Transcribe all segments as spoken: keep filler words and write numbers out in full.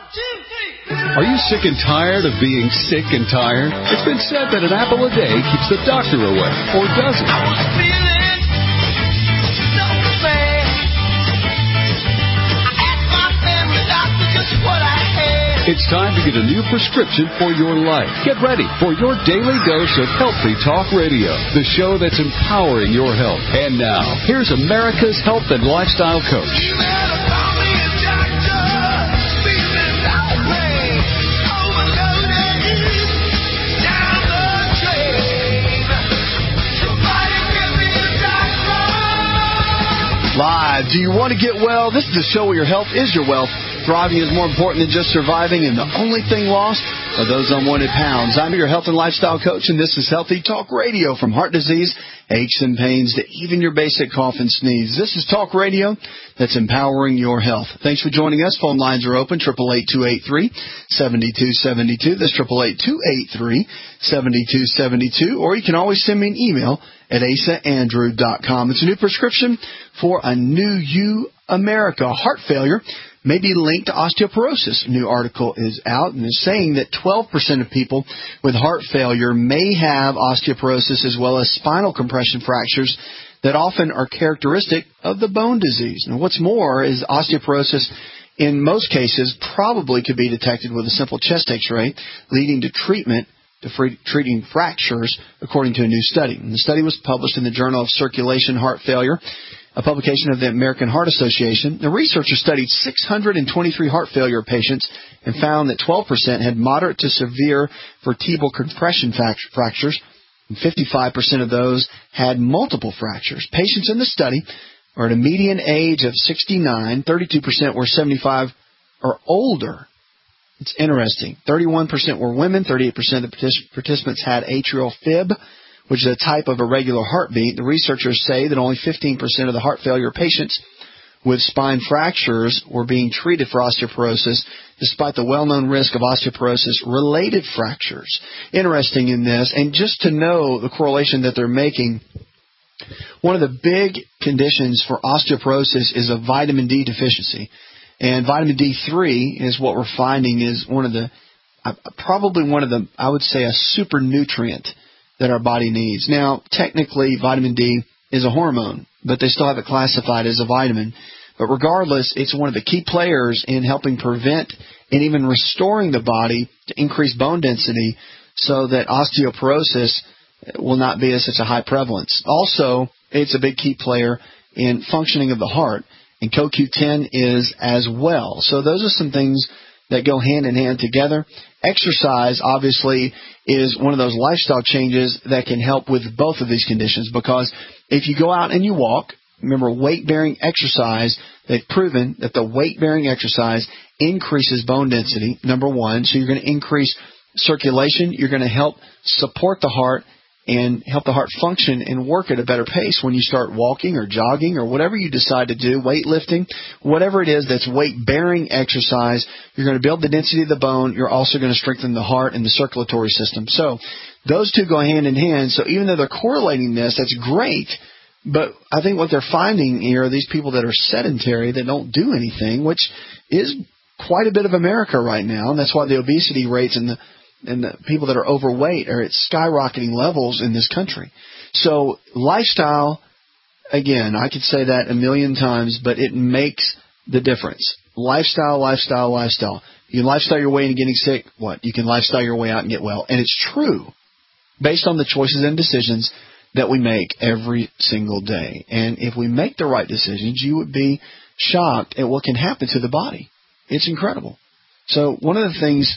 Are you sick and tired of being sick and tired? It's been said that an apple a day keeps the doctor away, or does it? I was feeling so bad. I asked my family doctor just what I had. It's time to get a new prescription for your life. Get ready for your daily dose of Healthy Talk Radio, the show that's empowering your health. And now, here's America's health and lifestyle coach. Live. Do you want to get well? This is the show where your health is your wealth. Thriving is more important than just surviving, and the only thing lost are those unwanted pounds. I'm your health and lifestyle coach, and this is Healthy Talk Radio. From heart disease, aches and pains, to even your basic cough and sneeze. This is Talk Radio that's empowering your health. Thanks for joining us. Phone lines are open, eight eight eight, two eight three, seven two seven two. That's eight eight eight, two eight three, seven two seven two. Or you can always send me an email at asa andrew dot com. It's a new prescription for a new you, America. Heart failure may be linked to osteoporosis. A new article is out and is saying that twelve percent of people with heart failure may have osteoporosis as well as spinal compression fractures that often are characteristic of the bone disease. And what's more is osteoporosis in most cases probably could be detected with a simple chest x-ray, leading to treatment to free, treating fractures, according to a new study. And the study was published in the Journal of Circulation Heart Failure, a publication of the American Heart Association. The researchers studied six hundred twenty-three heart failure patients and found that twelve percent had moderate to severe vertebral compression fractures, and fifty-five percent of those had multiple fractures. Patients in the study are at a median age of sixty-nine, thirty-two percent were seventy-five or older. It's interesting. thirty-one percent were women, thirty-eight percent of the participants had atrial fib, which is a type of irregular heartbeat. The researchers say that only fifteen percent of the heart failure patients with spine fractures were being treated for osteoporosis, despite the well-known risk of osteoporosis-related fractures. Interesting in this, and just to know the correlation that they're making, one of the big conditions for osteoporosis is a vitamin D deficiency. And vitamin D three is what we're finding is one of the, uh, probably one of the, I would say, a super nutrient that our body needs. Now, technically, vitamin D is a hormone, but they still have it classified as a vitamin. But regardless, it's one of the key players in helping prevent and even restoring the body to increase bone density so that osteoporosis will not be at such a high prevalence. Also, it's a big key player in functioning of the heart. And C O Q ten is as well. So those are some things that go hand in hand together. Exercise, obviously, is one of those lifestyle changes that can help with both of these conditions, because if you go out and you walk, remember, weight-bearing exercise, they've proven that the weight-bearing exercise increases bone density, number one. So you're going to increase circulation. You're going to help support the heart and help the heart function and work at a better pace when you start walking or jogging or whatever you decide to do, weightlifting, whatever it is that's weight-bearing exercise. You're going to build the density of the bone. You're also going to strengthen the heart and the circulatory system. So those two go hand in hand. So even though they're correlating this, that's great. But I think what they're finding here are these people that are sedentary, that don't do anything, which is quite a bit of America right now. And that's why the obesity rates and the and the people that are overweight are at skyrocketing levels in this country. So lifestyle, again, I could say that a million times, but it makes the difference. Lifestyle, lifestyle, lifestyle. You can lifestyle your way into getting sick. What? You can lifestyle your way out and get well. And it's true based on the choices and decisions that we make every single day. And if we make the right decisions, you would be shocked at what can happen to the body. It's incredible. So one of the things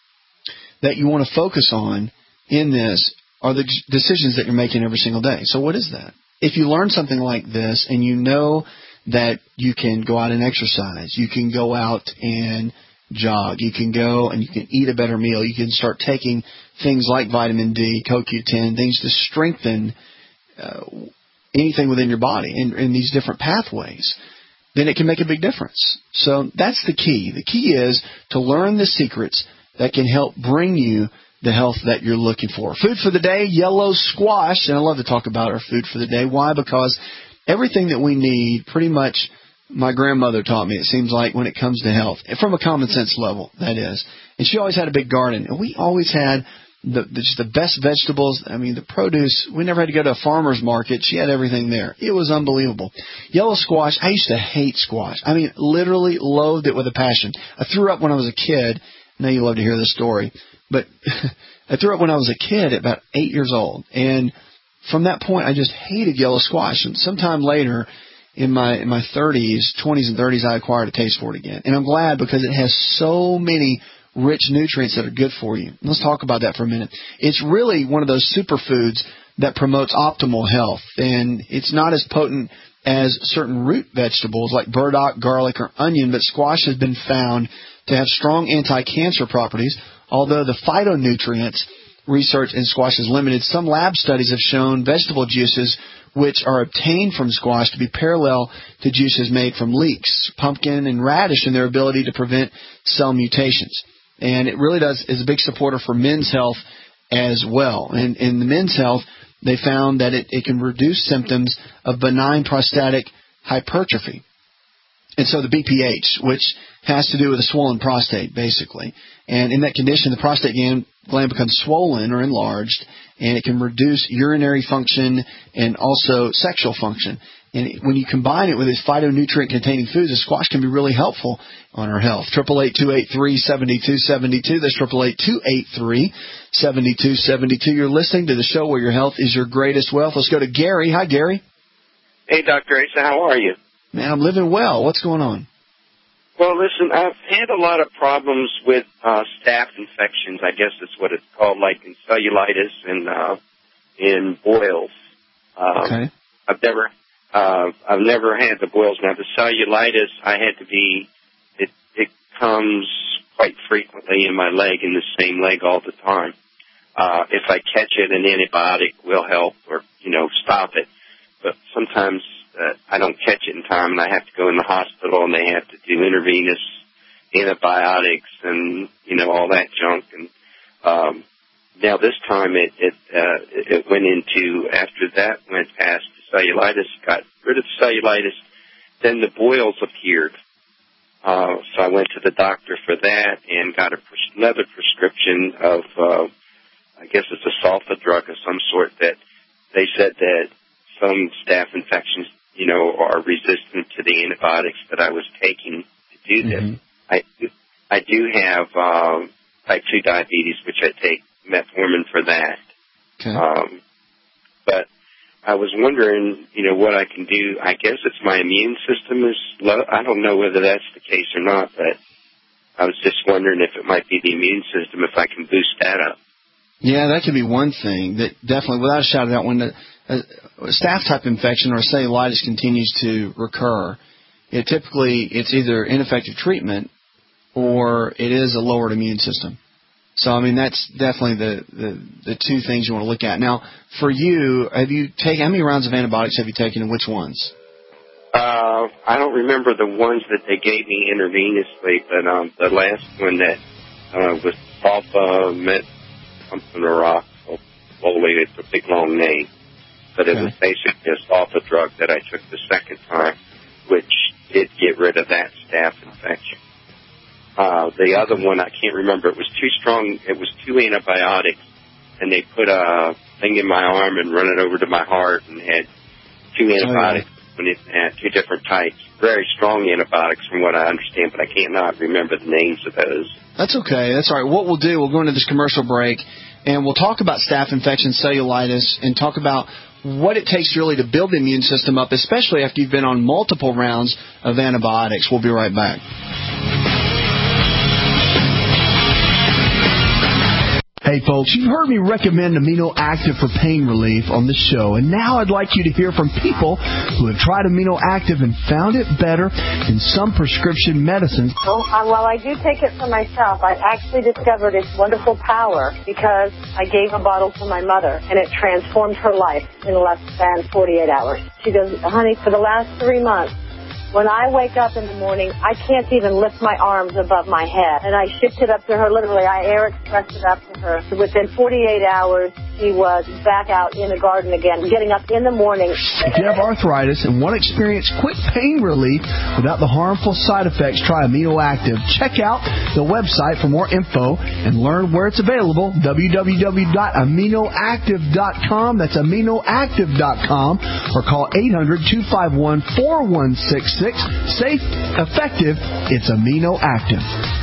that you want to focus on in this are the decisions that you're making every single day. So what is that? If you learn something like this and you know that you can go out and exercise, you can go out and jog, you can go and you can eat a better meal, you can start taking things like vitamin D, C O Q ten, things to strengthen uh, anything within your body in, in these different pathways, then it can make a big difference. So that's the key. The key is to learn the secrets that can help bring you the health that you're looking for. Food for the day, yellow squash. And I love to talk about our food for the day. Why? Because everything that we need pretty much my grandmother taught me, it seems like, when it comes to health, from a common sense level, that is. And she always had a big garden. And we always had the, the just the best vegetables. I mean, the produce. We never had to go to a farmer's market. She had everything there. It was unbelievable. Yellow squash, I used to hate squash. I mean, literally loathed it with a passion. I threw up when I was a kid. I know you love to hear this story. But I threw up when I was a kid at about eight years old. And from that point, I just hated yellow squash. And sometime later, in my in my thirties, twenties and thirties, I acquired a taste for it again. And I'm glad because it has so many rich nutrients that are good for you. Let's talk about that for a minute. It's really one of those superfoods that promotes optimal health. And it's not as potent as certain root vegetables like burdock, garlic, or onion, but squash has been found to have strong anti-cancer properties, although the phytonutrients research in squash is limited. Some lab studies have shown vegetable juices which are obtained from squash to be parallel to juices made from leeks, pumpkin, and radish in their ability to prevent cell mutations. And it really does is a big supporter for men's health as well. And in the men's health, they found that it, it can reduce symptoms of benign prostatic hypertrophy. And so the B P H, which has to do with a swollen prostate, basically. And in that condition, the prostate gland becomes swollen or enlarged, and it can reduce urinary function and also sexual function. And when you combine it with these phytonutrient-containing foods, the squash can be really helpful on our health. eight eight eight, two eight three, seven two seven two. That's eight eight eight, two eight three, seven two seven two. You're listening to the show where your health is your greatest wealth. Let's go to Gary. Hi, Gary. Hey, Doctor Asa. How are you? Man, I'm living well. What's going on? Well, listen, I've had a lot of problems with uh, staph infections. I guess that's what it's called, like in cellulitis and uh, in boils. Um, okay. I've never, uh, I've never had the boils. Now, the cellulitis, I had to be. It, it comes quite frequently in my leg, in the same leg all the time. Uh, if I catch it, an antibiotic will help, or you know, stop it. But sometimes Uh, I don't catch it in time, and I have to go in the hospital, and they have to do intravenous antibiotics and, you know, all that junk. And um, now this time it it, uh, it went into, after that went past the cellulitis, got rid of the cellulitis, then the boils appeared. Uh, so I went to the doctor for that and got a pres- another prescription of, uh, I guess it's a sulfa drug of some sort that they said that some staph infections, you know, are resistant to the antibiotics that I was taking to do this. Mm-hmm. I, I do have um, type two diabetes, which I take metformin for that. Okay. Um, but I was wondering, you know, what I can do. I guess it's my immune system is low. I don't know whether that's the case or not, but I was just wondering if it might be the immune system, if I can boost that up. Yeah, that could be one thing that definitely, without a shadow of doubt, when the a staph-type infection or cellulitis continues to recur, it typically it's either ineffective treatment or it is a lowered immune system. So, I mean, that's definitely the, the, the two things you want to look at. Now, for you, have you taken, how many rounds of antibiotics have you taken and which ones? Uh, I don't remember the ones that they gave me intravenously, but um, the last one that uh, was sulfa, met something or rock, slowly, it's a big long name. But it okay. was basically a sulfa drug that I took the second time, which did get rid of that staph infection. Uh, the other one, I can't remember. It was too strong. It was two antibiotics, and they put a thing in my arm and run it over to my heart and had two antibiotics oh, yeah. and two different types. Very strong antibiotics from what I understand, but I cannot remember the names of those. That's okay. That's all right. What we'll do, we'll go into this commercial break, and we'll talk about staph infection, cellulitis, and talk about what it takes really to build the immune system up, especially after you've been on multiple rounds of antibiotics. We'll be right back. Hey folks, you've heard me recommend Amino Active for pain relief on the show, and now I'd like you to hear from people who have tried Amino Active and found it better than some prescription medicines. Well, uh, well, I do take it for myself. I actually discovered its wonderful power because I gave a bottle to my mother, and it transformed her life in less than forty-eight hours. She goes, honey, for the last three months, when I wake up in the morning, I can't even lift my arms above my head. And I shipped it up to her, literally. I air expressed it up to her. Within forty-eight hours, she was back out in the garden again, getting up in the morning. If you have arthritis and want to experience quick pain relief without the harmful side effects, try Amino Active. Check out the website for more info and learn where it's available, w w w dot amino active dot com. That's amino active dot com. Or call eight hundred, two five one, four one six six. Safe, effective, it's Amino Active.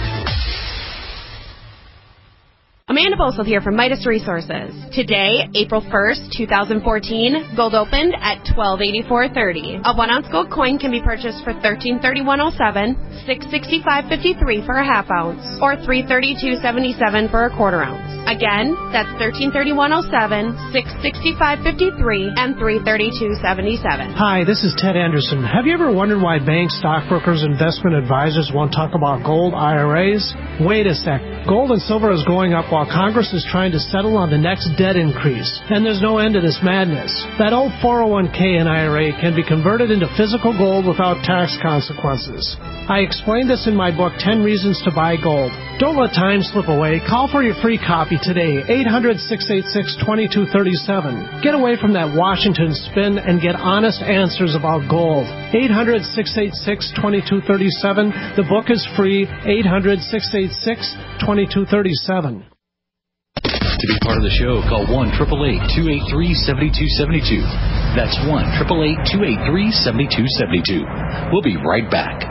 Amanda Boesel here from Midas Resources. Today, April first, twenty fourteen, gold opened at twelve eighty-four thirty. A one-ounce gold coin can be purchased for thirteen thirty-one oh seven, six sixty-five fifty-three for a half ounce, or three thirty-two seventy-seven for a quarter ounce. Again, that's thirteen thirty-one oh seven, six sixty-five fifty-three, and three thirty-two seventy-seven. Hi, this is Ted Anderson. Have you ever wondered why banks, stockbrokers, investment advisors won't talk about gold I R As? Wait a sec. Gold and silver is going up while Congress is trying to settle on the next debt increase. And there's no end to this madness. That old four oh one k and I R A can be converted into physical gold without tax consequences. I explained this in my book, ten Reasons to Buy Gold. Don't let time slip away. Call for your free copy today, eight hundred, six eight six, two two three seven. Get away from that Washington spin and get honest answers about gold. eight hundred, six eight six, two two three seven. The book is free, eight hundred, six eight six, two two three seven. To be part of the show, call one eight eight eight, two eight three, seven two seven two. That's one eight eight eight, two eight three, seven two seven two. We'll be right back.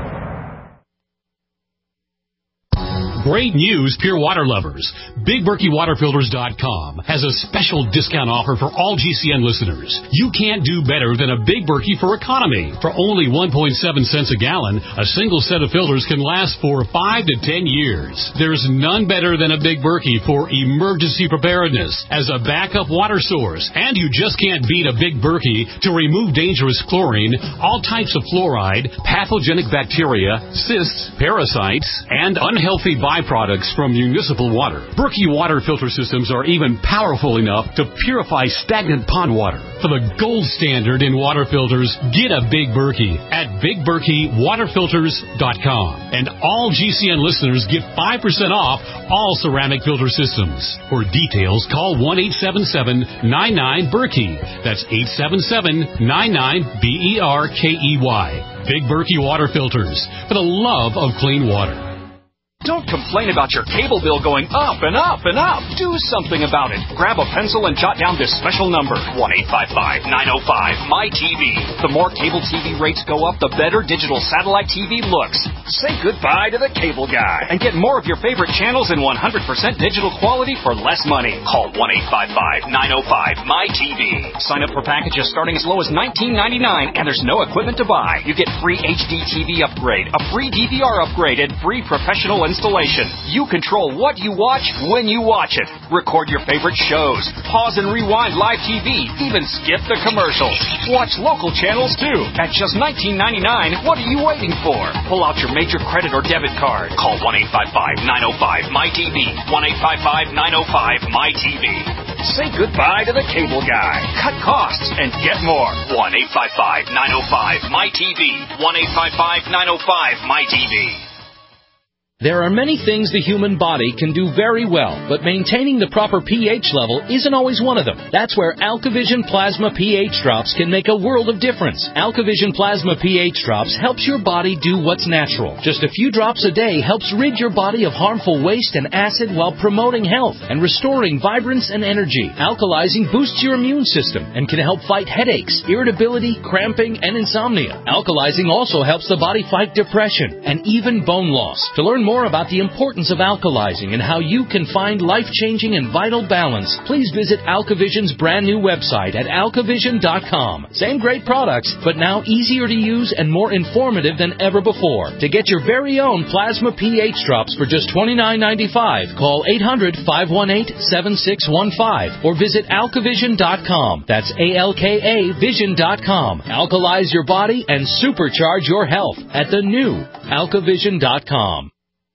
Great news, Pure Water lovers. Big Berkey Water Filters dot com has a special discount offer for all G C N listeners. You can't do better than a Big Berkey for economy. For only one point seven cents a gallon, a single set of filters can last for five to ten years. There's none better than a Big Berkey for emergency preparedness as a backup water source. And you just can't beat a Big Berkey to remove dangerous chlorine, all types of fluoride, pathogenic bacteria, cysts, parasites, and unhealthy byproducts from municipal water. Berkey water filter systems are even powerful enough to purify stagnant pond water. For the gold standard in water filters, get a Big Berkey at Big Berkey Water Filters dot com. And all G C N listeners get five percent off all ceramic filter systems. For details, call one eight seven seven, nine nine, Berkey. That's eight seven seven, nine nine, B E R K E Y. Big Berkey Water Filters, for the love of clean water. Don't complain about your cable bill going up and up and up. Do something about it. Grab a pencil and jot down this special number, one eight five five, nine oh five, M Y T V. The more cable T V rates go up, the better digital satellite T V looks. Say goodbye to the cable guy and get more of your favorite channels in one hundred percent digital quality for less money. Call one eight five five, nine oh five, M Y T V. Sign up for packages starting as low as nineteen ninety-nine, and there's no equipment to buy. You get free H D T V upgrade, a free D V R upgrade, and free professional installation. You control what you watch when you watch it. Record your favorite shows. Pause and rewind live T V. Even skip the commercials. Watch local channels too. At just nineteen ninety-nine, what are you waiting for? Pull out your major credit or debit card. Call one eight five five, nine oh five, M Y T V. one eight five five, nine oh five, M Y T V. Say goodbye to the cable guy. Cut costs and get more. one eight five five, nine oh five, M Y T V. one eight five five, nine oh five, M Y T V. There are many things the human body can do very well, but maintaining the proper pH level isn't always one of them. That's where AlkaVision Plasma pH Drops can make a world of difference. AlkaVision Plasma pH Drops helps your body do what's natural. Just a few drops a day helps rid your body of harmful waste and acid while promoting health and restoring vibrance and energy. Alkalizing boosts your immune system and can help fight headaches, irritability, cramping, and insomnia. Alkalizing also helps the body fight depression and even bone loss. To learn more about the importance of alkalizing and how you can find life-changing and vital balance, please visit AlkaVision's brand new website at alkavision dot com. Same great products, but now easier to use and more informative than ever before. To get your very own Plasma pH Drops for just twenty-nine ninety-five, call eight hundred, five one eight, seven six one five or visit alkavision dot com. That's A L K A vision dot com. Alkalize your body and supercharge your health at the new alkavision dot com.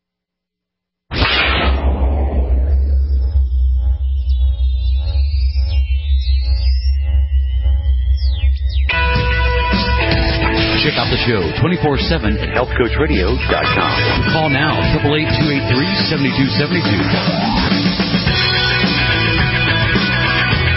Check out the show twenty-four seven at health coach radio dot com. Call now, eight eight eight, two eight three, seven two seven two.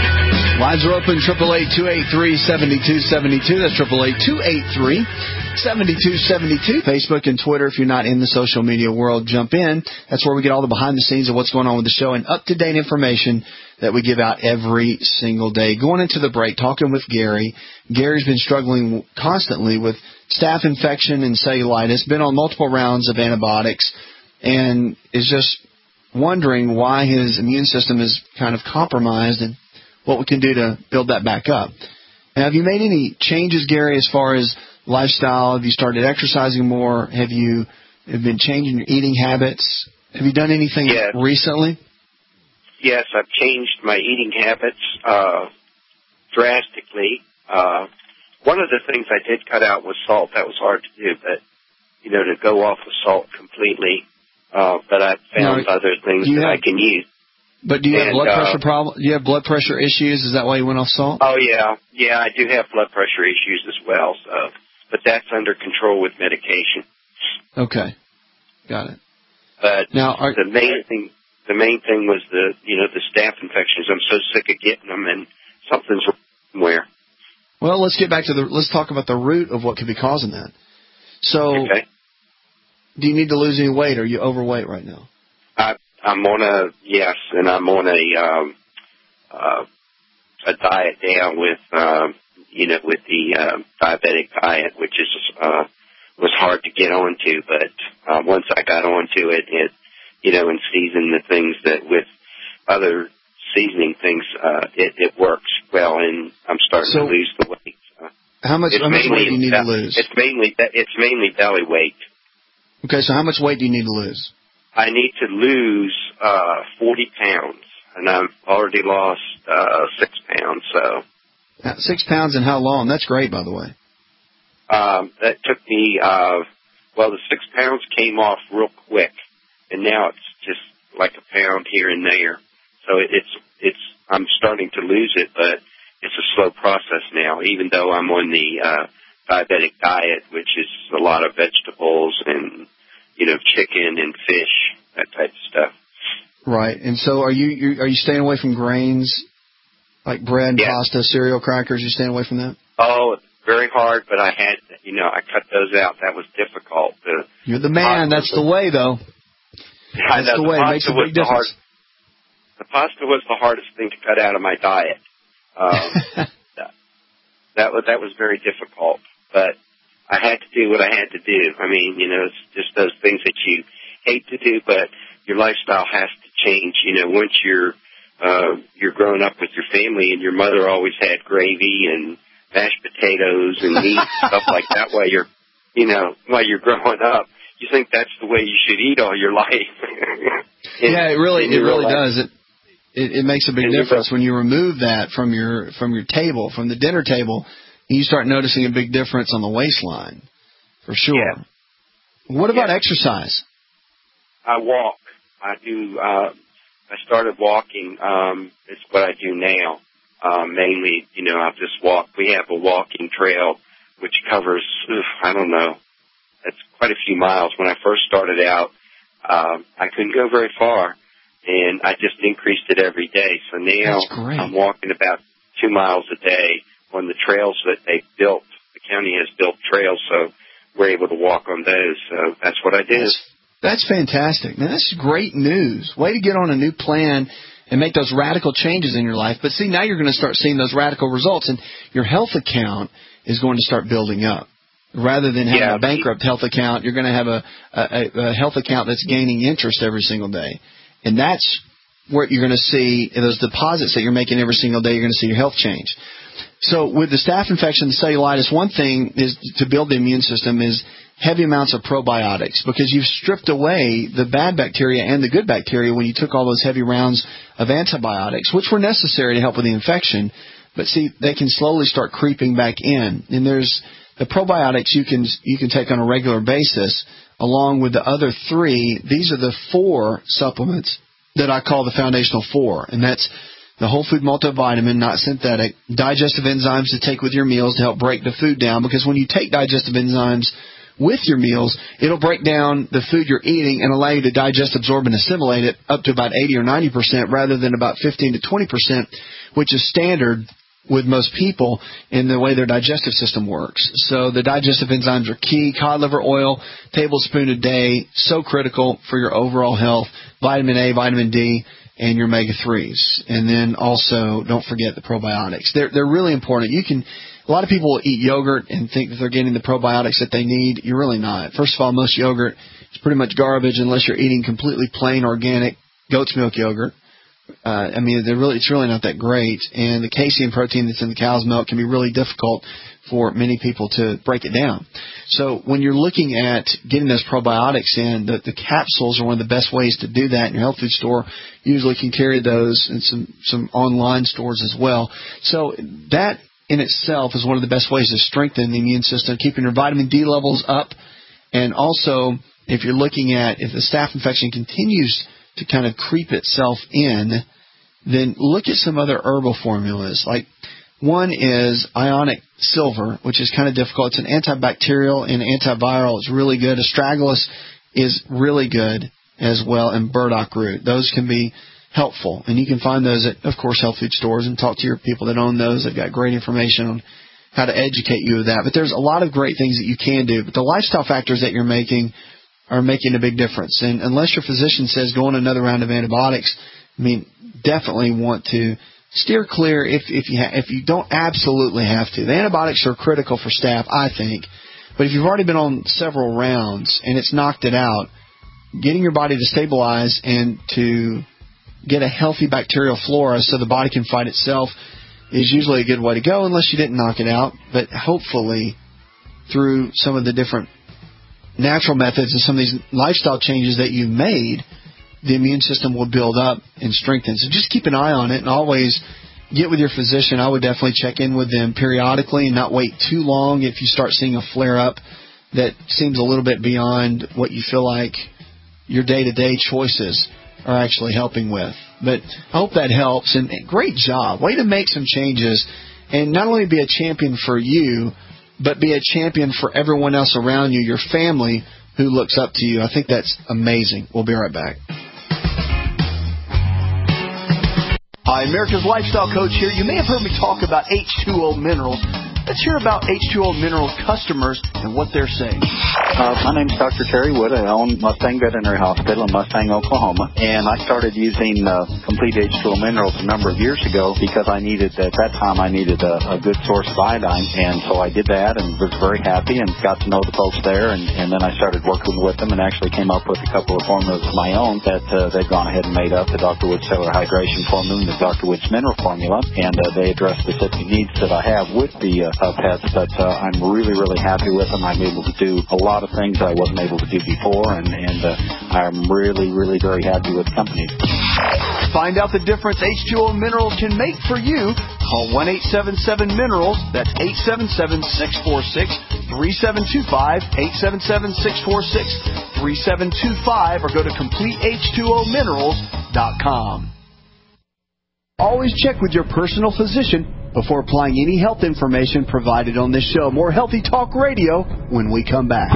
Lines are open, eight eight eight, two eight three, seven two seven two. That's eight eight eight, two eight three, seven two seven two. Facebook and Twitter, if you're not in the social media world, jump in. That's where we get all the behind the scenes of what's going on with the show and up-to-date information that we give out every single day. Going into the break, talking with Gary. Gary's been struggling constantly with staph infection and cellulitis, been on multiple rounds of antibiotics, and is just wondering why his immune system is kind of compromised and what we can do to build that back up. Now, have you made any changes, Gary, as far as lifestyle? Have you started exercising more? Have you have been changing your eating habits? Have you done anything yes. recently? Yes, I've changed my eating habits uh, drastically. Uh, one of the things I did cut out was salt. That was hard to do, but, you know, to go off of salt completely. Uh, but I've found now, other things that have, I can use. But do you and, have blood pressure uh, problem? Do you have blood pressure issues? Is that why you went off salt? Oh, yeah. Yeah, I do have blood pressure issues as well. So, but that's under control with medication. Okay. Got it. But now, are, the main thing, the main thing was the, you know, the staph infections. I'm so sick of getting them, and something's somewhere. Well, let's get back to the, let's talk about the root of what could be causing that. So, okay. Do you need to lose any weight? Are you overweight right now? I, I'm on a, yes, and I'm on a, um, uh, a diet now with, um, you know, with the, uh, diabetic diet, which is, uh, was hard to get onto, but, uh, once I got onto it, it, you know, and season the things that with other seasoning things, uh, it, it works well, and I'm starting so, to lose the weight. Uh, how much, how much weight do you need be- to lose? It's mainly, it's mainly belly weight. Okay, so how much weight do you need to lose? I need to lose uh, forty pounds, and I've already lost uh, six pounds. So uh, six pounds in how long? That's great, by the way. Um, that took me. Uh, well, the six pounds came off real quick, and now it's just like a pound here and there. So it, it's it's. I'm starting to lose it, but it's a slow process now. Even though I'm on the uh, diabetic diet, which is a lot of vegetables and, you know, chicken and fish, that type of stuff. Right. And so are you you're, are you staying away from grains like bread, yeah. pasta, cereal, crackers? You staying away from that? Oh, very hard, but I had, you know, I cut those out. That was difficult. The You're the man. That's the way, though. That's That's the way. It makes a big difference. The pasta was the hardest thing to cut out of my diet. Um, that, that was that was very difficult, but I had to do what I had to do. I mean, you know, it's just those things that you hate to do, but your lifestyle has to change. You know, once you're uh, you're growing up with your family, and your mother always had gravy and mashed potatoes and meat and stuff like that while you're, you know, while you're growing up. You think that's the way you should eat all your life. in, yeah, it really, it really life. does. It, it it makes a big and difference when you remove that from your from your table, from the dinner table. You start noticing a big difference on the waistline, for sure. Yeah. What about yeah. exercise? I walk. I do. Uh, I started walking. Um, it's what I do now. Uh, mainly, you know, I just walk. We have a walking trail which covers, ugh, I don't know, it's quite a few miles. When I first started out, um, I couldn't go very far, and I just increased it every day. So now I'm walking about two miles a day on the trails that they built. The county has built trails, so we're able to walk on those. So that's what I did. That's, that's fantastic. Now, that's great news. Way to get on a new plan and make those radical changes in your life. But see, now you're going to start seeing those radical results, and your health account is going to start building up. Rather than having yeah. a bankrupt health account, you're going to have a, a, a health account that's gaining interest every single day. And that's where you're going to see those deposits that you're making every single day. You're going to see your health change. So with the staph infection, the cellulitis, one thing is to build the immune system is heavy amounts of probiotics, because you've stripped away the bad bacteria and the good bacteria when you took all those heavy rounds of antibiotics, which were necessary to help with the infection. But see, they can slowly start creeping back in. And there's the probiotics you can you can take on a regular basis, along with the other three. These are the four supplements that I call the foundational four, and that's the whole food multivitamin, not synthetic, digestive enzymes to take with your meals to help break the food down, because when you take digestive enzymes with your meals, it'll break down the food you're eating and allow you to digest, absorb, and assimilate it up to about eighty or ninety percent rather than about fifteen to twenty percent, which is standard with most people in the way their digestive system works. So the digestive enzymes are key. Cod liver oil, tablespoon a day, so critical for your overall health. Vitamin A, vitamin D, and your omega threes. And then also, don't forget the probiotics. They're, they're really important. You can, a lot of people eat yogurt and think that they're getting the probiotics that they need. You're really not. First of all, most yogurt is pretty much garbage unless you're eating completely plain organic goat's milk yogurt. Uh, I mean, they're really, it's really not that great. And the casein protein that's in the cow's milk can be really difficult for many people to break it down. So when you're looking at getting those probiotics in, the, the capsules are one of the best ways to do that. And your health food store usually can carry those, and some, some online stores as well. So that in itself is one of the best ways to strengthen the immune system, keeping your vitamin D levels up. And also, if you're looking at if the staph infection continues to kind of creep itself in, then look at some other herbal formulas. Like one is ionic silver, which is kind of difficult. It's an antibacterial and antiviral. It's really good. Astragalus is really good as well, and burdock root. Those can be helpful, and you can find those at, of course, health food stores, and talk to your people that own those. They've got great information on how to educate you of that. But there's a lot of great things that you can do. But the lifestyle factors that you're making are making a big difference. And unless your physician says go on another round of antibiotics, I mean, definitely want to steer clear if if you ha- if you don't absolutely have to. The antibiotics are critical for staph, I think. But if you've already been on several rounds and it's knocked it out, getting your body to stabilize and to get a healthy bacterial flora so the body can fight itself is usually a good way to go, unless you didn't knock it out. But hopefully, through some of the different natural methods and some of these lifestyle changes that you've made, the immune system will build up and strengthen. So just keep an eye on it, and always get with your physician. I would definitely check in with them periodically and not wait too long if you start seeing a flare-up that seems a little bit beyond what you feel like your day-to-day choices are actually helping with. But I hope that helps, and great job. Way to make some changes and not only be a champion for you, but be a champion for everyone else around you, your family who looks up to you. I think that's amazing. We'll be right back. Hi, America's Lifestyle Coach here. You may have heard me talk about H two O Minerals. Let's hear about H two O Minerals customers and what they're saying. Uh, my name's Doctor Terry Wood. I own Mustang Veterinary Hospital in Mustang, Oklahoma. And I started using uh, Complete H two O Minerals a number of years ago because I needed, at that time, I needed a, a good source of iodine. And so I did that and was very happy and got to know the folks there. And, and then I started working with them and actually came up with a couple of formulas of my own that uh, they've gone ahead and made up. The Doctor Wood Cellular Hydration Formula and the Doctor Wood's Mineral Formula. And uh, they address specific needs that I have with the uh, uh, pets. But uh, I'm really, really happy with them. I'm able to do a lot of things I wasn't able to do before. And, and uh, I'm really, really very happy with the company. Find out the difference H two O Minerals can make for you. Call one eight seven seven minerals. That's eight seven seven, six four six, three seven two five, eight seven seven, six four six, three seven two five, or go to complete H two O minerals dot com. Always check with your personal physician before applying any health information provided on this show. More Healthy Talk Radio when we come back.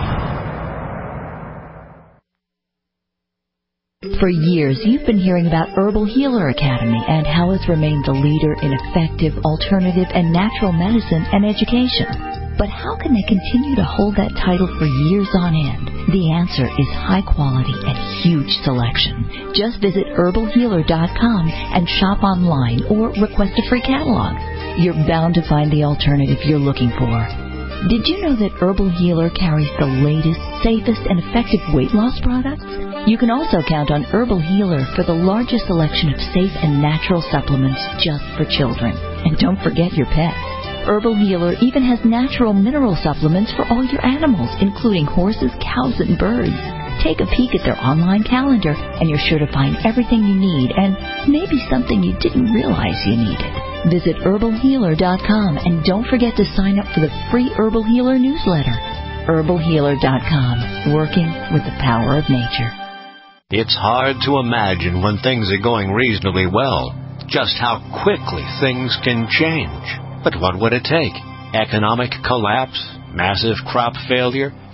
For years, you've been hearing about Herbal Healer Academy and how it's remained the leader in effective, alternative, and natural medicine and education. But how can they continue to hold that title for years on end? The answer is high quality and huge selection. Just visit herbal healer dot com and shop online or request a free catalog. You're bound to find the alternative you're looking for. Did you know that Herbal Healer carries the latest, safest, and effective weight loss products? You can also count on Herbal Healer for the largest selection of safe and natural supplements just for children. And don't forget your pets. Herbal Healer even has natural mineral supplements for all your animals, including horses, cows, and birds. Take a peek at their online calendar, and you're sure to find everything you need and maybe something you didn't realize you needed. Visit herbal healer dot com and don't forget to sign up for the free Herbal Healer newsletter. herbal healer dot com, working with the power of nature. It's hard to imagine when things are going reasonably well just how quickly things can change. But what would it take? Economic collapse? Massive crop failure?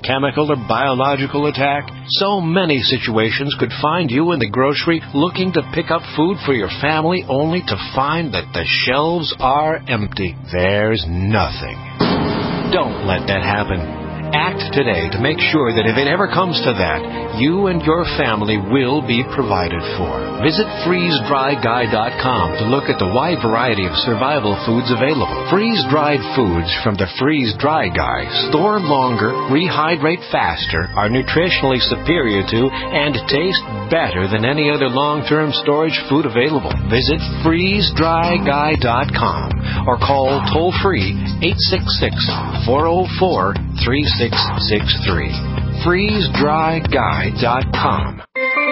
chemical or biological attack. So many situations could find you in the grocery looking to pick up food for your family only to find that the shelves are empty. There's nothing. Don't let that happen. Act today to make sure that if it ever comes to that, you and your family will be provided for. Visit freeze dry guy dot com to look at the wide variety of survival foods available. Freeze-dried foods from the Freeze Dry Guy store longer, rehydrate faster, are nutritionally superior to, and taste better than any other long-term storage food available. Visit freeze dry guy dot com or call toll-free eight six six, four oh four, three six six three. freeze dry guy dot com.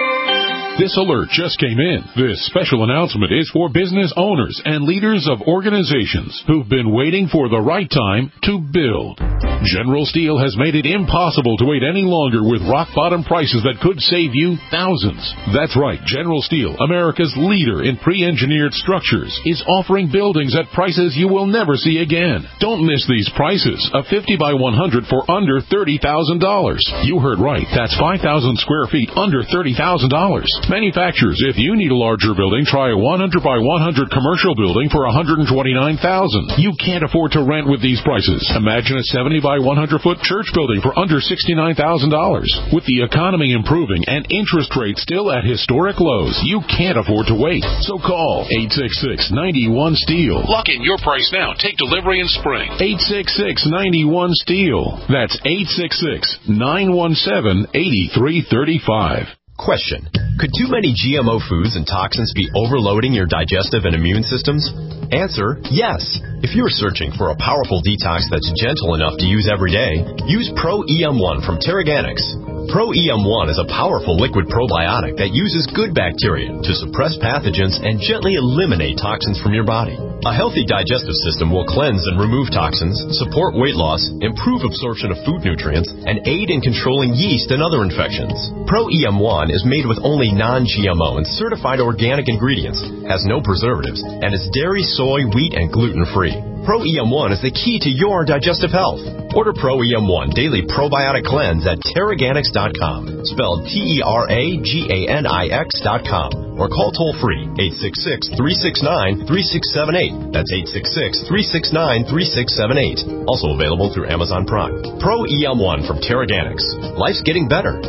This alert just came in. This special announcement is for business owners and leaders of organizations who've been waiting for the right time to build. General Steel has made it impossible to wait any longer with rock-bottom prices that could save you thousands. That's right. General Steel, America's leader in pre-engineered structures, is offering buildings at prices you will never see again. Don't miss these prices. A fifty by one hundred for under thirty thousand dollars. You heard right. That's five thousand square feet under thirty thousand dollars. Manufacturers, if you need a larger building, try a one hundred by one hundred commercial building for one hundred twenty-nine thousand dollars. You can't afford to rent with these prices. Imagine a seventy by one hundred foot church building for under sixty-nine thousand dollars. With the economy improving and interest rates still at historic lows, you can't afford to wait. So call eight six six, nine one, STEEL. Lock in your price now. Take delivery in spring. eight six six, nine one, STEEL. That's eight six six, nine one seven, eight three three five. Question. Could too many G M O foods and toxins be overloading your digestive and immune systems? Answer, yes. If you're searching for a powerful detox that's gentle enough to use every day, use Pro E M one from Terraganics. Pro E M one is a powerful liquid probiotic that uses good bacteria to suppress pathogens and gently eliminate toxins from your body. A healthy digestive system will cleanse and remove toxins, support weight loss, improve absorption of food nutrients, and aid in controlling yeast and other infections. Pro E M one is made with only non-G M O and certified organic ingredients, has no preservatives, and is dairy, soy, wheat, and gluten-free. Pro E M one is the key to your digestive health. Order Pro E M one Daily Probiotic Cleanse at Terraganics dot com, spelled T E R A G A N I X dot com, or call toll-free eight six six, three six nine, three six seven eight. That's eight six six, three six nine, three six seven eight. Also available through Amazon Prime. Pro E M one from Terraganics. Life's getting better.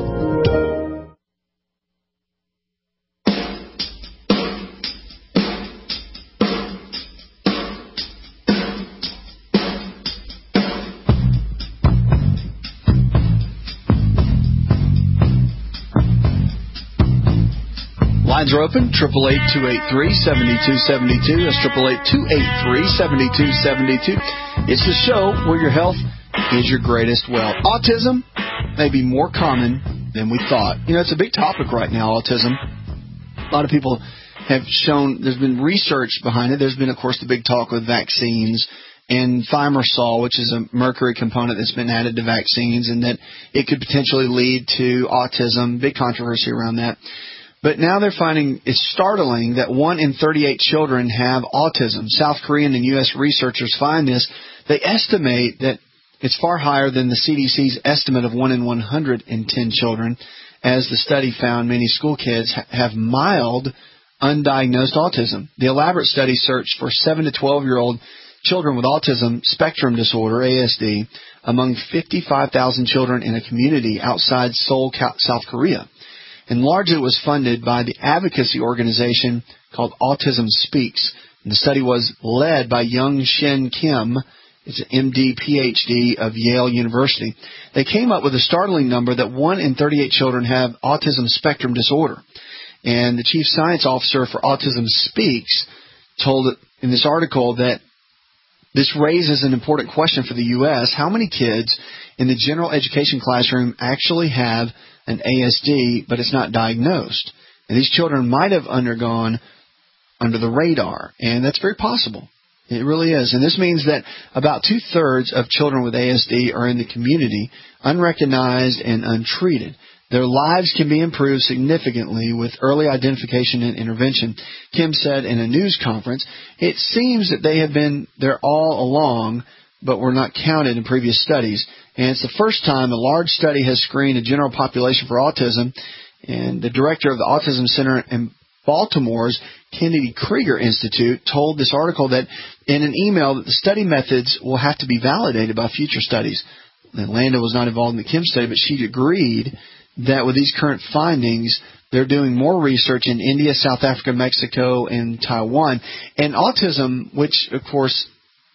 Lines are open, eight eight eight, two eight three, seven two seven two. That's eight eight eight, two eight three, seven two seven two. It's the show where your health is your greatest wealth. Autism may be more common than we thought. You know, it's a big topic right now, autism. A lot of people have shown, there's been research behind it. There's been, of course, the big talk with vaccines and thimerosal, which is a mercury component that's been added to vaccines, and that it could potentially lead to autism. Big controversy around that. But now they're finding it's startling that one in thirty-eight children have autism. South Korean and U S researchers find this. They estimate that it's far higher than the C D C's estimate of one in one hundred ten children, as the study found many school kids ha- have mild, undiagnosed autism. The elaborate study searched for seven to twelve-year-old children with autism spectrum disorder, A S D, among fifty-five thousand children in a community outside Seoul, South Korea. And largely it was funded by the advocacy organization called Autism Speaks. And the study was led by Young Shin Kim. It's an M D, P H D of Yale University. They came up with a startling number that one in thirty-eight children have autism spectrum disorder. And the chief science officer for Autism Speaks told in this article that this raises an important question for the U S How many kids in the general education classroom actually have an A S D, but it's not diagnosed? And these children might have undergone under the radar, and that's very possible. It really is. And this means that about two-thirds of children with A S D are in the community, unrecognized and untreated. Their lives can be improved significantly with early identification and intervention. Kim said in a news conference, it seems that they have been there all along, but were not counted in previous studies. And it's the first time a large study has screened a general population for autism. And the director of the Autism Center in Baltimore's Kennedy Krieger Institute told this article that in an email that the study methods will have to be validated by future studies. And Landa was not involved in the Kim study, but she agreed that with these current findings, they're doing more research in India, South Africa, Mexico, and Taiwan. And autism, which, of course,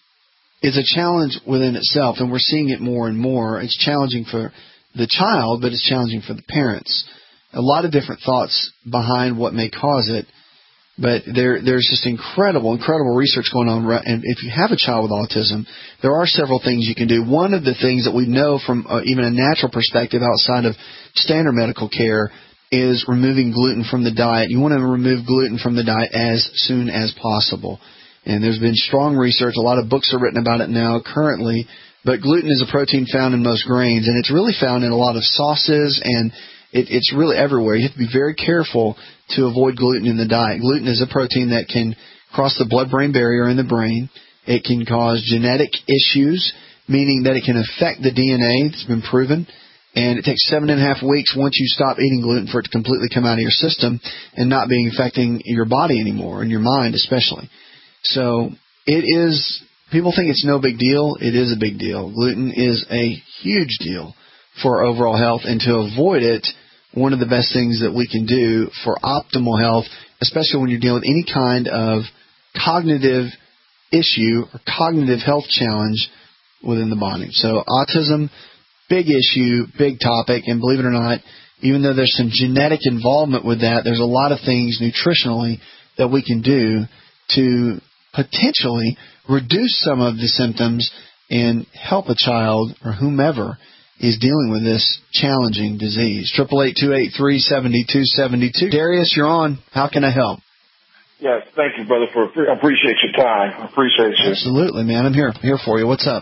is a challenge within itself, and we're seeing it more and more. It's challenging for the child, but it's challenging for the parents. A lot of different thoughts behind what may cause it, but there, there's just incredible, incredible research going on. And if you have a child with autism, there are several things you can do. One of the things that we know from uh, even a natural perspective outside of standard medical care is removing gluten from the diet. You want to remove gluten from the diet as soon as possible. And there's been strong research. A lot of books are written about it now currently. But gluten is a protein found in most grains, and it's really found in a lot of sauces, and it, it's really everywhere. You have to be very careful to avoid gluten in the diet. Gluten is a protein that can cross the blood-brain barrier in the brain. It can cause genetic issues, meaning that it can affect the D N A. It's been proven. And it takes seven and a half weeks once you stop eating gluten for it to completely come out of your system and not being affecting your body anymore, and your mind especially. So it is, people think it's no big deal. It is a big deal. Gluten is a huge deal for our overall health, and to avoid it, one of the best things that we can do for optimal health, especially when you're dealing with any kind of cognitive issue or cognitive health challenge within the body. So autism, big issue, big topic, and believe it or not, even though there's some genetic involvement with that, there's a lot of things nutritionally that we can do to potentially reduce some of the symptoms and help a child or whomever is dealing with this challenging disease. eight eight eight, two eight three, seven two seven two. Darius, you're on. How can I help? Yes, thank you, brother. For I appreciate your time. I appreciate you. Absolutely, man. I'm here here for you. What's up?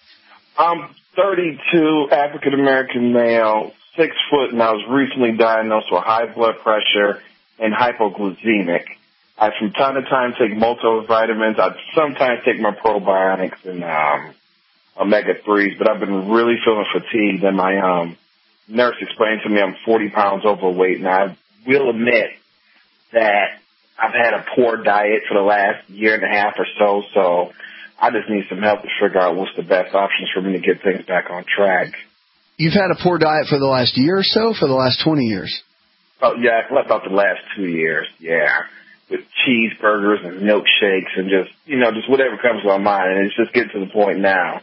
I'm thirty-two, African American male, six foot, and I was recently diagnosed with high blood pressure and hypoglycemic. I from time to time take multivitamins. I sometimes take my probiotics and um, omega threes, but I've been really feeling fatigued. And my um, nurse explained to me I'm forty pounds overweight, and I will admit that I've had a poor diet for the last year and a half or so, so I just need some help to figure out what's the best options for me to get things back on track. You've had a poor diet for the last year or so, for the last twenty years? Oh, yeah, about the last two years, yeah. With cheeseburgers and milkshakes and just, you know, just whatever comes to my mind. And it's just getting to the point now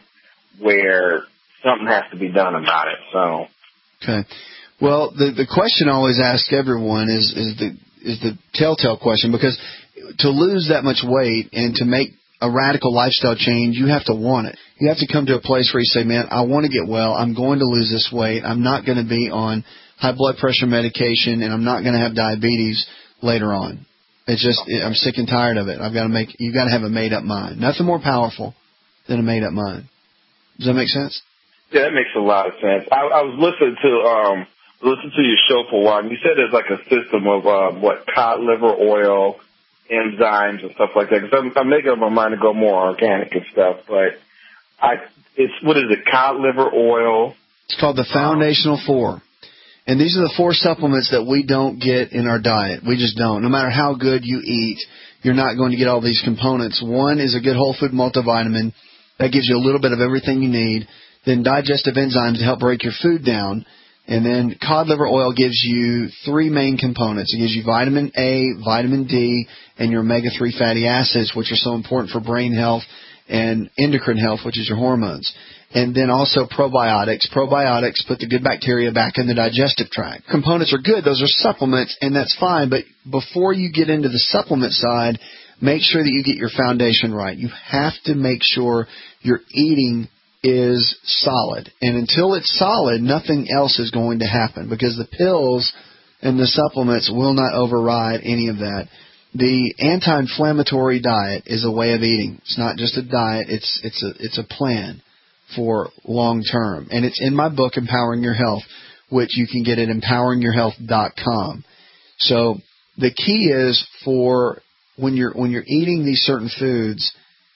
where something has to be done about it, so. Okay. Well, the the question I always ask everyone is, is the is the telltale question, because to lose that much weight and to make a radical lifestyle change, you have to want it. You have to come to a place where you say, man, I want to get well. I'm going to lose this weight. I'm not going to be on high blood pressure medication, and I'm not going to have diabetes later on. It's just, I'm sick and tired of it. I've got to make, you've got to have a made-up mind. Nothing more powerful than a made-up mind. Does that make sense? Yeah, that makes a lot of sense. I, I was listening to, um, listening to your show for a while, and you said there's like a system of, uh, what, cod liver oil, enzymes and stuff like that. Because I'm, I'm making up my mind to go more organic and stuff, but I, it's, what is it, cod liver oil? It's called the Foundational Four. And these are the four supplements that we don't get in our diet. We just don't. No matter how good you eat, you're not going to get all these components. One is a good whole food multivitamin. That gives you a little bit of everything you need. Then digestive enzymes to help break your food down. And then cod liver oil gives you three main components. It gives you vitamin A, vitamin D, and your omega three fatty acids, which are so important for brain health and endocrine health, which is your hormones. And then also probiotics. Probiotics put the good bacteria back in the digestive tract. Components are good. Those are supplements, and that's fine. But before you get into the supplement side, make sure that you get your foundation right. You have to make sure your eating is solid. And until it's solid, nothing else is going to happen, because the pills and the supplements will not override any of that. The anti-inflammatory diet is a way of eating. It's not just a diet. It's it's a it's a plan for long term. And it's in my book, Empowering Your Health, which you can get at empowering your health dot com. So the key is for when you're when you're eating these certain foods,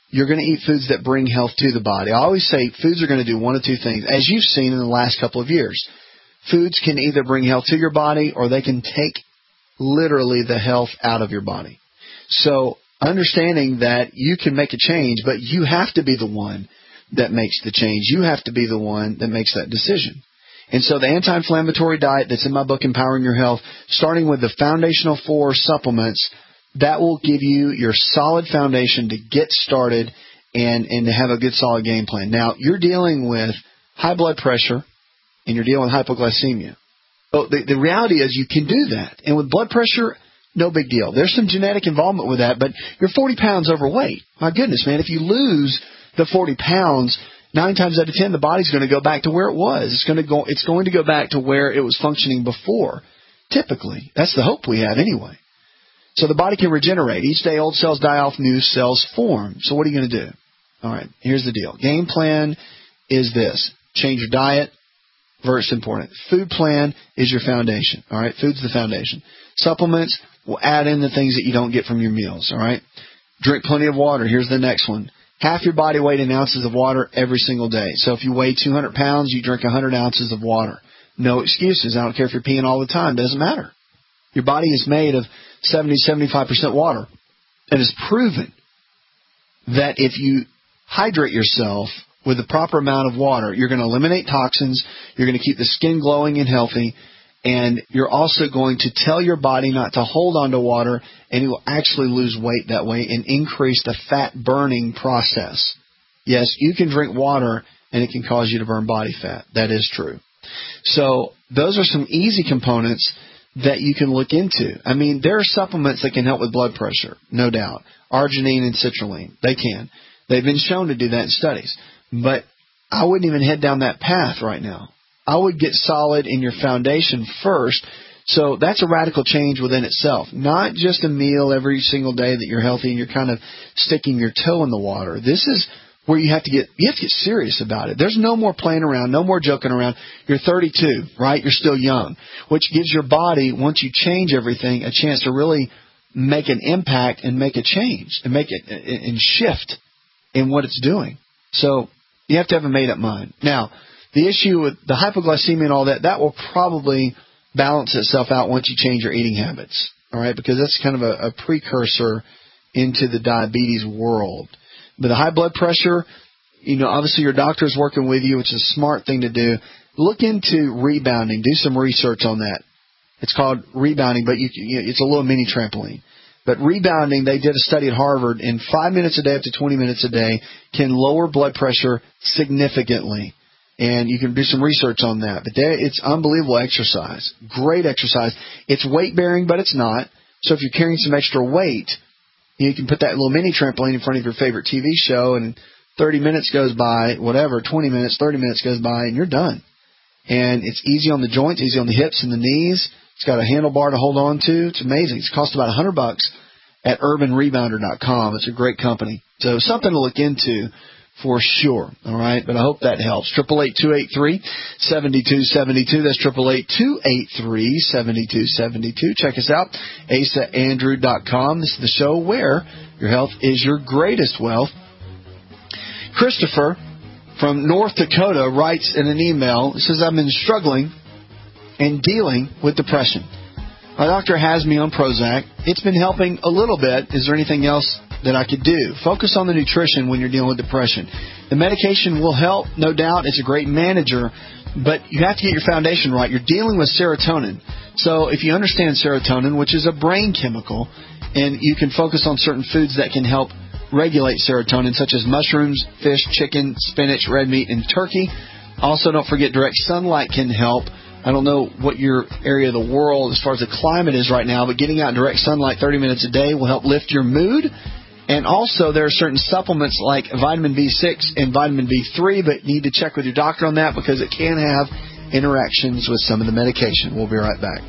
you're going to eat foods that bring health to the body. I always say foods are going to do one of two things. As you've seen in the last couple of years, foods can either bring health to your body or they can take literally the health out of your body. So understanding that you can make a change, but you have to be the one that makes the change. You have to be the one that makes that decision. And so the anti-inflammatory diet that's in my book, Empowering Your Health, starting with the foundational four supplements, that will give you your solid foundation to get started and, and to have a good solid game plan. Now, you're dealing with high blood pressure and you're dealing with hypoglycemia. So the, the reality is you can do that. And with blood pressure, no big deal. There's some genetic involvement with that, but you're forty pounds overweight. My goodness, man, if you lose the forty pounds, nine times out of ten, the body's going to go back to where it was. It's going to go, it's going to go back to where it was functioning before. Typically. That's the hope we have anyway. So the body can regenerate. Each day old cells die off, new cells form. So what are you going to do? All right, here's the deal. Game plan is this. Change your diet. Very important. Food plan is your foundation. All right, food's the foundation. Supplements will add in the things that you don't get from your meals. All right, drink plenty of water. Here's the next one. Half your body weight in ounces of water every single day. So if you weigh two hundred pounds, you drink one hundred ounces of water. No excuses. I don't care if you're peeing all the time. It doesn't matter. Your body is made of seventy, seventy-five percent water. It is proven that if you hydrate yourself with the proper amount of water, you're going to eliminate toxins, you're going to keep the skin glowing and healthy, and you're also going to tell your body not to hold on to water, and it will actually lose weight that way and increase the fat burning process. Yes, you can drink water, and it can cause you to burn body fat. That is true. So those are some easy components that you can look into. I mean, there are supplements that can help with blood pressure, no doubt. Arginine and citrulline, they can. They've been shown to do that in studies. But I wouldn't even head down that path right now. I would get solid in your foundation first. So that's a radical change within itself. Not just a meal every single day that you're healthy and you're kind of sticking your toe in the water. This is where you have to get you have to get serious about it. There's no more playing around, no more joking around. You're thirty-two, right? You're still young, which gives your body, once you change everything, a chance to really make an impact and make a change and make it and shift in what it's doing. So you have to have a made-up mind. Now, the issue with the hypoglycemia and all that, that will probably balance itself out once you change your eating habits, all right, because that's kind of a, a precursor into the diabetes world. But the high blood pressure, you know, obviously your doctor is working with you, which is a smart thing to do. Look into rebounding. Do some research on that. It's called rebounding, but you, you, it's a little mini trampoline. But rebounding, they did a study at Harvard, and five minutes a day up to twenty minutes a day can lower blood pressure significantly. And you can do some research on that. But there, it's unbelievable exercise. Great exercise. It's weight-bearing, but it's not. So if you're carrying some extra weight, you can put that little mini trampoline in front of your favorite T V show, and thirty minutes goes by, whatever, twenty minutes, thirty minutes goes by, and you're done. And it's easy on the joints, easy on the hips and the knees. It's got a handlebar to hold on to. It's amazing. It's cost about one hundred bucks at urban rebounder dot com. It's a great company. So something to look into for sure. All right. But I hope that helps. eight eight eight, two eight three, seven two seven two. That's eight eight eight, two eight three, seven two seven two. Check us out. asa andrew dot com. This is the show where your health is your greatest wealth. Christopher from North Dakota writes in an email. He says, I've been struggling and dealing with depression. My doctor has me on Prozac. It's been helping a little bit. Is there anything else that I could do? Focus on the nutrition when you're dealing with depression. The medication will help, no doubt. It's a great manager, but you have to get your foundation right. You're dealing with serotonin. So if you understand serotonin, which is a brain chemical, and you can focus on certain foods that can help regulate serotonin, such as mushrooms, fish, chicken, spinach, red meat, and turkey. Also, don't forget direct sunlight can help. I don't know what your area of the world as far as the climate is right now, but getting out in direct sunlight thirty minutes a day will help lift your mood. And also, there are certain supplements like vitamin B six and vitamin B three, but you need to check with your doctor on that because it can have interactions with some of the medication. We'll be right back.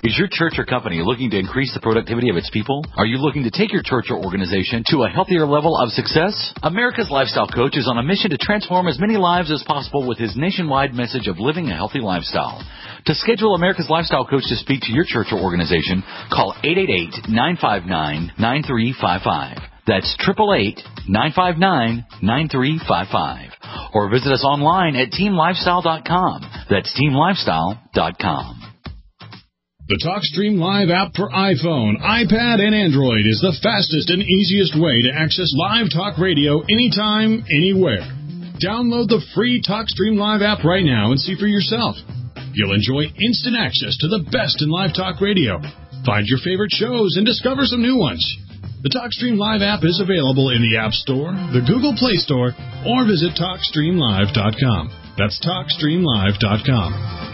Is your church or company looking to increase the productivity of its people? Are you looking to take your church or organization to a healthier level of success? America's Lifestyle Coach is on a mission to transform as many lives as possible with his nationwide message of living a healthy lifestyle. To schedule America's Lifestyle Coach to speak to your church or organization, call eight eight eight, nine five nine, nine three five five. That's eight eight eight, nine five nine, nine three five five. Or visit us online at team lifestyle dot com. That's team lifestyle dot com. The TalkStream Live app for iPhone, iPad, and Android is the fastest and easiest way to access live talk radio anytime, anywhere. Download the free TalkStream Live app right now and see for yourself. You'll enjoy instant access to the best in live talk radio. Find your favorite shows and discover some new ones. The TalkStream Live app is available in the App Store, the Google Play Store, or visit talk stream live dot com. That's talk stream live dot com.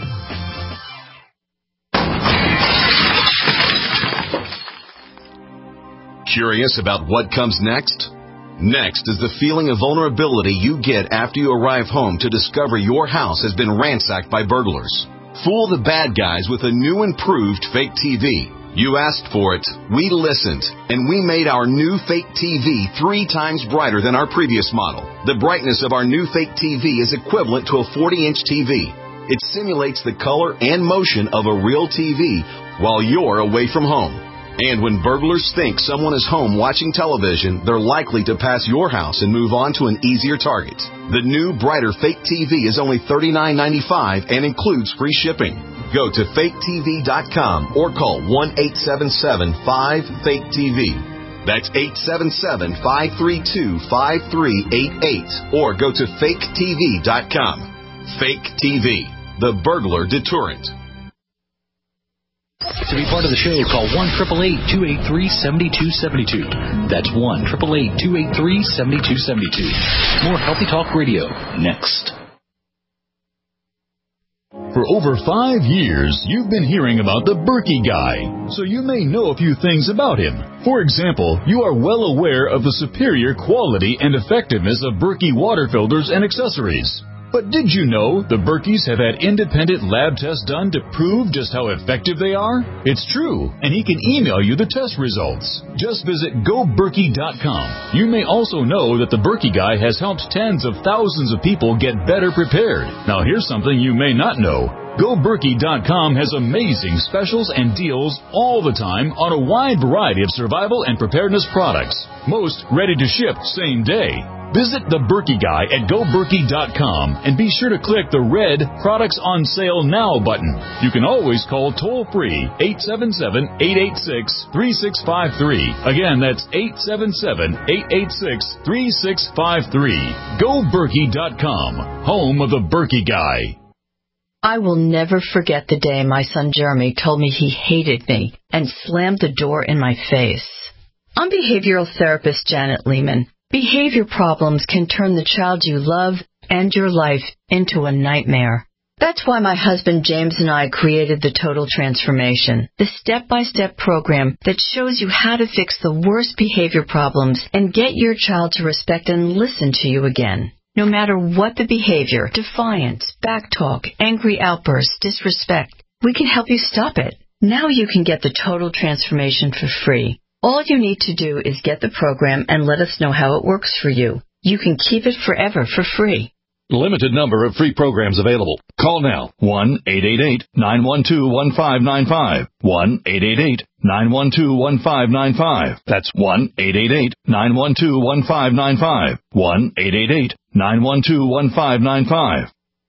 Curious about what comes next? Next is the feeling of vulnerability you get after you arrive home to discover your house has been ransacked by burglars. Fool the bad guys with a new improved fake T V. You asked for it, we listened, and we made our new fake T V three times brighter than our previous model. The brightness of our new fake T V is equivalent to a forty-inch T V. It simulates the color and motion of a real T V while you're away from home. And when burglars think someone is home watching television, they're likely to pass your house and move on to an easier target. The new, brighter fake T V is only thirty-nine ninety-five and includes free shipping. Go to fake T V dot com or call one eight seven seven, five, fake T V. That's eight seven seven, five three two, five three eight eight or go to fake T V dot com. Fake T V, the burglar deterrent. To be part of the show, call one eight eight eight, two eight three, seven two seven two. That's one eight eight eight, two eight three, seven two seven two. More Healthy Talk Radio next. For over five years, you've been hearing about the Berkey Guy, so you may know a few things about him. For example, you are well aware of the superior quality and effectiveness of Berkey water filters and accessories. But did you know the Berkeys have had independent lab tests done to prove just how effective they are? It's true, and he can email you the test results. Just visit go berkey dot com. You may also know that the Berkey Guy has helped tens of thousands of people get better prepared. Now here's something you may not know. go berkey dot com has amazing specials and deals all the time on a wide variety of survival and preparedness products. Most ready to ship same day. Visit the Berkey Guy at go berkey dot com and be sure to click the red Products on Sale Now button. You can always call toll-free eight seven seven, eight eight six, three six five three. Again, that's eight seven seven, eight eight six, three six five three. go berkey dot com, home of the Berkey Guy. I will never forget the day my son Jeremy told me he hated me and slammed the door in my face. I'm behavioral therapist Janet Lehman. Behavior problems can turn the child you love and your life into a nightmare. That's why my husband James and I created the Total Transformation, the step-by-step program that shows you how to fix the worst behavior problems and get your child to respect and listen to you again. No matter what the behavior, defiance, backtalk, angry outbursts, disrespect, we can help you stop it. Now you can get the Total Transformation for free. All you need to do is get the program and let us know how it works for you. You can keep it forever for free. Limited number of free programs available. Call now. one eight eight eight, nine one two, one five nine five. one eight eight eight, nine one two, one five nine five. That's one eight eight eight, nine one two, one five nine five. one eight eight eight, nine one two, one five nine five.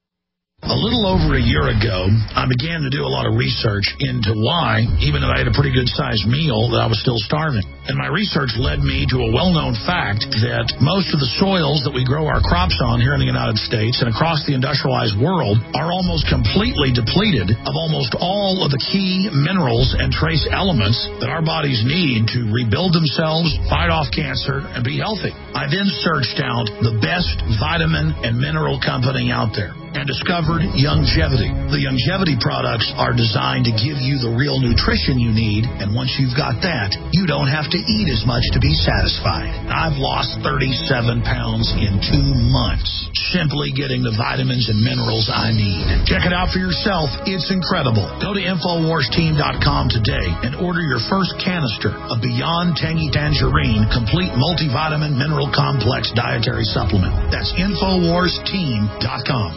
A little over a year ago, I began to do a lot of research into why, even though I had a pretty good-sized meal, that I was still starving. And my research led me to a well-known fact that most of the soils that we grow our crops on here in the United States and across the industrialized world are almost completely depleted of almost all of the key minerals and trace elements that our bodies need to rebuild themselves, fight off cancer, and be healthy. I then searched out the best vitamin and mineral company out there. and discovered Youngevity. The Youngevity products are designed to give you the real nutrition you need, and once you've got that, you don't have to eat as much to be satisfied. I've lost thirty-seven pounds in two months, simply getting the vitamins and minerals I need. Check it out for yourself. It's incredible. Go to Infowars Team dot com today and order your first canister of Beyond Tangy Tangerine Complete Multivitamin Mineral Complex Dietary Supplement. That's Infowars Team dot com.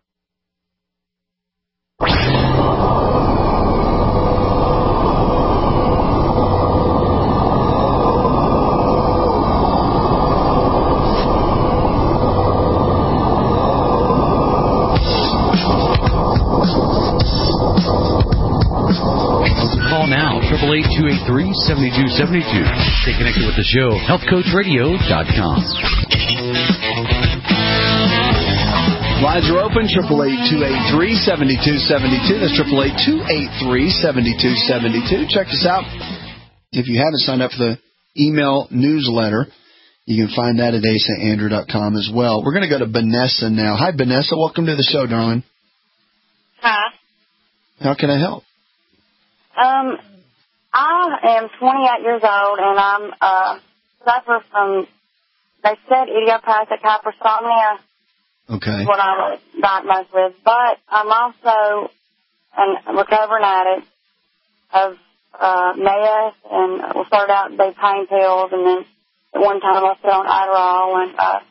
eight two eight three, seven two seven two. Stay connected with the show. health coach radio dot com. Lines are open, eight eight eight, two eight three, seven two seven two. That's eight eight eight, two eight three, seven two seven two. Check us out. If you haven't signed up for the email newsletter, you can find that at asa andrew dot com as well. We're going to go to Vanessa now. Hi, Vanessa. Welcome to the show, darling. Hi. How can I help? Um... I am twenty-eight years old, and I'm uh, suffer from, they said idiopathic hypersomnia. Okay. Is what I was diagnosed with. But I'm also an recovering addict of uh, meth, and we started out to do pain pills, and then at one time I was on Adderall. And uh,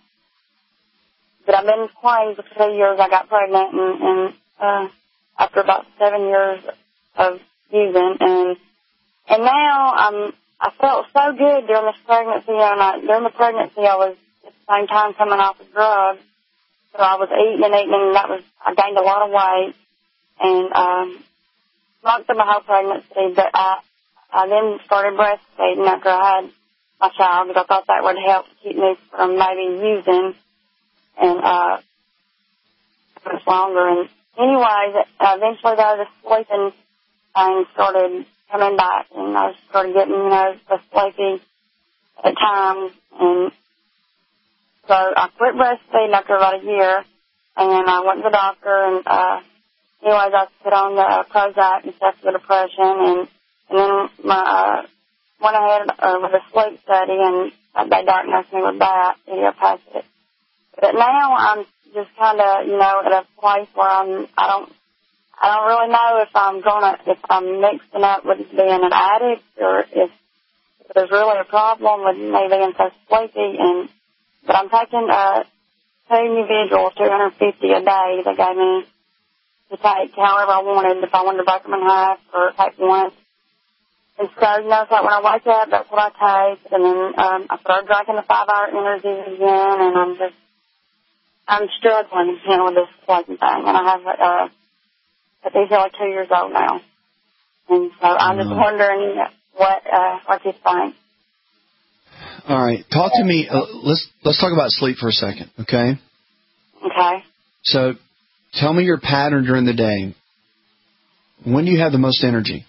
but I've been clean for two years. I got pregnant, and, and uh, after about seven years of using, and And now um, I felt so good during this pregnancy, and I, during the pregnancy I was at the same time coming off of drugs, so I was eating and eating, and that was I gained a lot of weight, and um, smoked through my whole pregnancy. But I, I then started breastfeeding after I had my child because I thought that would help keep me from maybe using and uh, much longer. And anyways, eventually though the sleeping thing started coming back, and I started getting, you know, so sleepy at times, and so I quit breastfeeding after about a year, and I went to the doctor, and uh, anyways, I put on the uh, Prozac and stuff for the depression, and, and then my, uh, went ahead uh, with a sleep study, and they diagnosed me with that, idiopathic. But now I'm just kind of, you know, at a place where I'm, I don't, I don't really know if I'm gonna, if I'm mixing up with being an addict or if there's really a problem with me being so sleepy. And but I'm taking uh, two individuals, two hundred fifty a day. They gave me to take however I wanted, if I wanted to break them in half or take one. And so, you know, it's like when I wake up, that's what I take. And then um, I start drinking the five-hour energy again, and I'm just, I'm struggling, you know, with this sleeping thing. And I have uh. But he's only two years old now. And so I'm just wondering what uh, what you think. All right. Talk to me. Uh, let's let's talk about sleep for a second, okay? Okay. So tell me your pattern during the day. When do you have the most energy?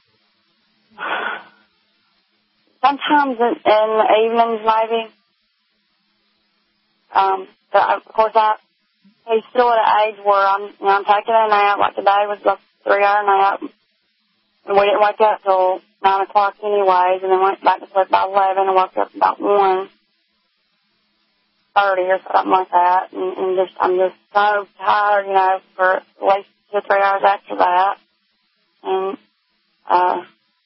Sometimes in, in the evenings, maybe. Um, but of course, I... He's still at an age where I'm, you know, I'm taking a nap. Like today was a three-hour nap, and we didn't wake up till nine o'clock anyways, and then went back to sleep by eleven and woke up about one thirty or something like that. And, and just, I'm just so tired, you know, for at least two or three hours after that. And uh,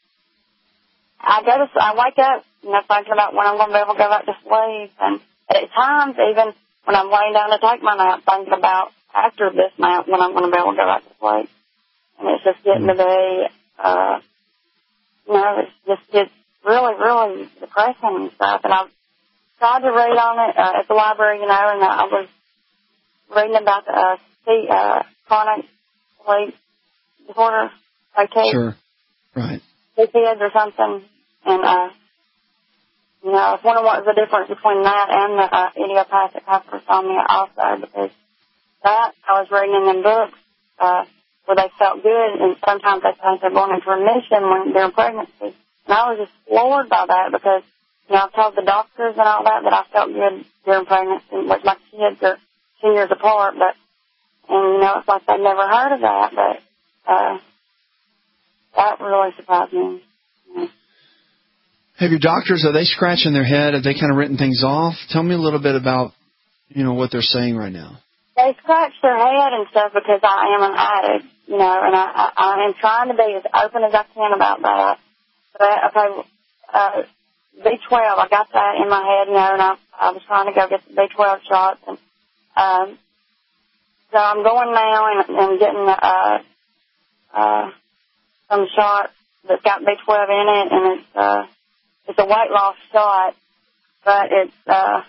I go to, I wake up, you know, thinking about when I'm going to be able to go back to sleep, and at times even when I'm laying down to take my nap, thinking about after this nap when I'm going to be able to go back to sleep. And it's just getting to be, uh, you know, it's just it's really, really depressing and stuff. And I've tried to read on it uh, at the library, you know, and I was reading about the uh, C, uh, chronic sleep disorder, O T. Sure, right. C P S or something. And, uh, you know, I was wondering what was the difference between that and the uh, idiopathic hypersomnia also, because that I was reading in them books uh, where they felt good, and sometimes they think they're going into remission when they're in pregnancy. And I was just floored by that because, you know, I've told the doctors and all that that I felt good during pregnancy, which my kids are two years apart, but And, you know, it's like they'd never heard of that, but uh, that really surprised me. You know. Have your doctors, are they scratching their head? Have they kind of written things off? Tell me a little bit about, you know, what they're saying right now. They scratch their head and stuff because I am an addict, you know, and I, I, I am trying to be as open as I can about that. But, okay, uh, B twelve, I got that in my head, you know, and I, I was trying to go get the B twelve shots. And um, so I'm going now and, and getting uh, uh, some shots that's got B twelve in it, and it's uh, it's a weight loss shot, but it's, uh,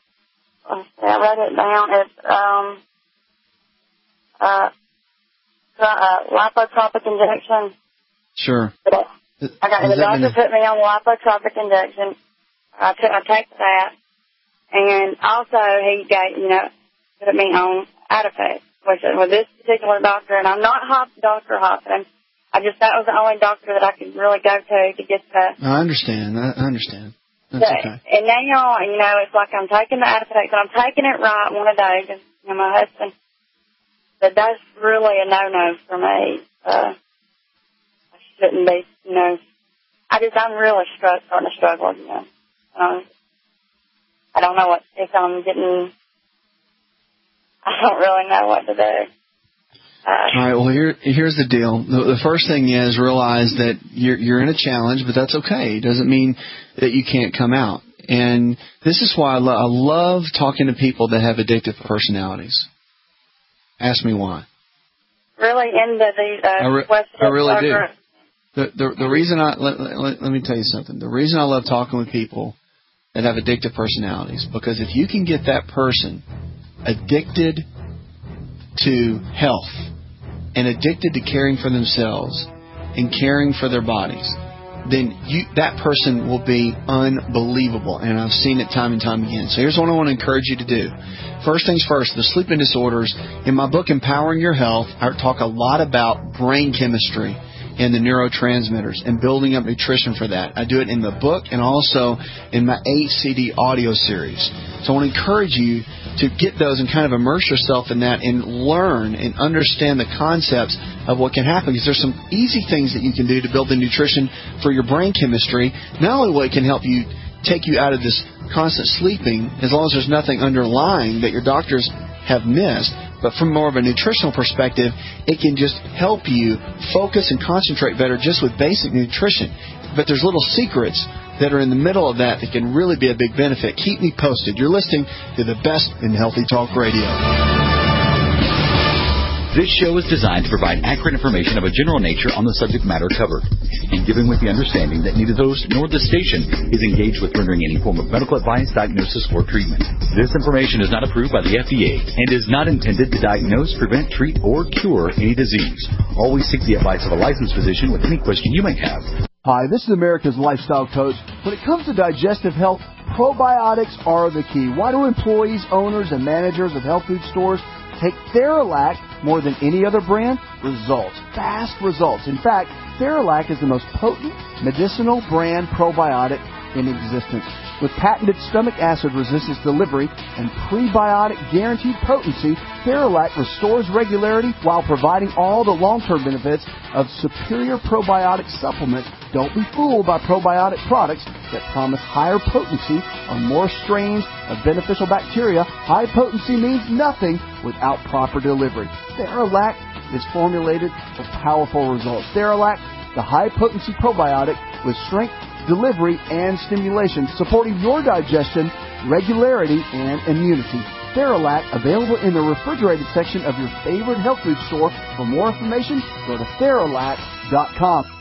I wrote it down, it's um, uh, uh, lipotropic injection. Sure. But I got the doctor mean? put me on lipotropic injection. I took I take that, and also he got you know put me on Atipex, which is with this particular doctor, and I'm not Hop, Doctor Hoffman. I just that was the only doctor that I could really go to to get the. I understand. I understand. That's the, okay. And now you know it's like I'm taking the Atipex, and I'm taking it right one a day. Cause, you know, my husband, but that's really a no-no for me. Uh, I shouldn't be, you know. I just I'm really str- starting to struggle again. Um, I don't know what if I'm getting. I don't really know what to do. Uh, All right. Well, here here's the deal. The, the first thing is realize that you're you're in a challenge, but that's okay. It doesn't mean that you can't come out. And this is why I, lo- I love talking to people that have addictive personalities. Ask me why. Really into the uh, I, re- I really do. The, the the reason I let, let, let me tell you something. The reason I love talking with people that have addictive personalities, because if you can get that person addicted to health and addicted to caring for themselves and caring for their bodies, then you that person will be unbelievable. And I've seen it time and time again. So here's what I want to encourage you to do. First things first, the sleeping disorders. In my book, Empowering Your Health, I talk a lot about brain chemistry and the neurotransmitters and building up nutrition for that. I do it in the book and also in my eight C D audio series. So I want to encourage you to get those and kind of immerse yourself in that and learn and understand the concepts of what can happen. Because there's some easy things that you can do to build the nutrition for your brain chemistry. Not only what it can help you take you out of this constant sleeping, as long as there's nothing underlying that your doctors have missed, but from more of a nutritional perspective, it can just help you focus and concentrate better just with basic nutrition. But there's little secrets that are in the middle of that that can really be a big benefit. Keep me posted. You're listening to the best in Healthy Talk Radio. This show is designed to provide accurate information of a general nature on the subject matter covered, and given with the understanding that neither the host nor the station is engaged with rendering any form of medical advice, diagnosis, or treatment. This information is not approved by the F D A and is not intended to diagnose, prevent, treat, or cure any disease. Always seek the advice of a licensed physician with any question you may have. Hi, this is America's Lifestyle Coach. When it comes to digestive health, probiotics are the key. Why do employees, owners, and managers of health food stores take Theralac more than any other brand? Results. Fast results. In fact, Theralac is the most potent medicinal brand probiotic in existence. With patented stomach acid resistance delivery and prebiotic guaranteed potency, Theralac restores regularity while providing all the long-term benefits of superior probiotic supplements. Don't be fooled by probiotic products that promise higher potency on more strains of beneficial bacteria. High potency means nothing without proper delivery. Theralac is formulated for powerful results. Theralac, the high-potency probiotic with strength, delivery, and stimulation, supporting your digestion, regularity, and immunity. Theralac, available in the refrigerated section of your favorite health food store. For more information, go to Theralac dot com.